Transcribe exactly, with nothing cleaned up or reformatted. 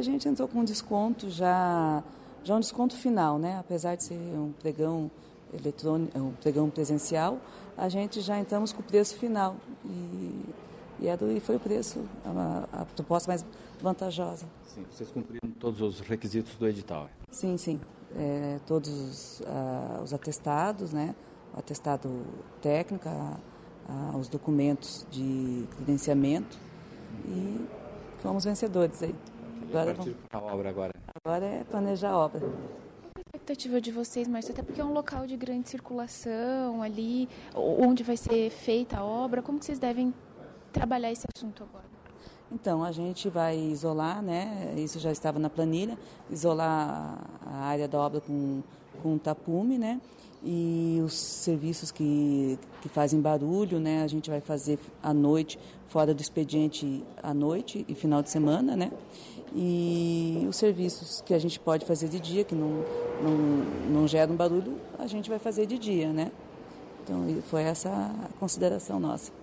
gente entrou com um desconto já, já um desconto final, né? Apesar de ser um pregão eletrônico, um pregão presencial, a gente já entramos com o preço final e, e, era, e foi o preço, a, a proposta mais vantajosa. Sim, vocês cumpriram todos os requisitos do edital. Sim, sim. É, todos os, a, os atestados, né? O atestado técnico, a, a, os documentos de credenciamento e fomos vencedores aí. Agora vamos para a obra agora. Agora é planejar a obra. Qual a expectativa de vocês, Márcia? Até porque é um local de grande circulação ali, onde vai ser feita a obra. Como que vocês devem trabalhar esse assunto agora? Então, a gente vai isolar, né? Isso já estava na planilha, isolar a área da obra com, com tapume, né? E os serviços que, que fazem barulho, né? A gente vai fazer à noite, fora do expediente à noite e final de semana, né? E os serviços que a gente pode fazer de dia, que não, não, não geram barulho, a gente vai fazer de dia, né? Então, foi essa a consideração nossa.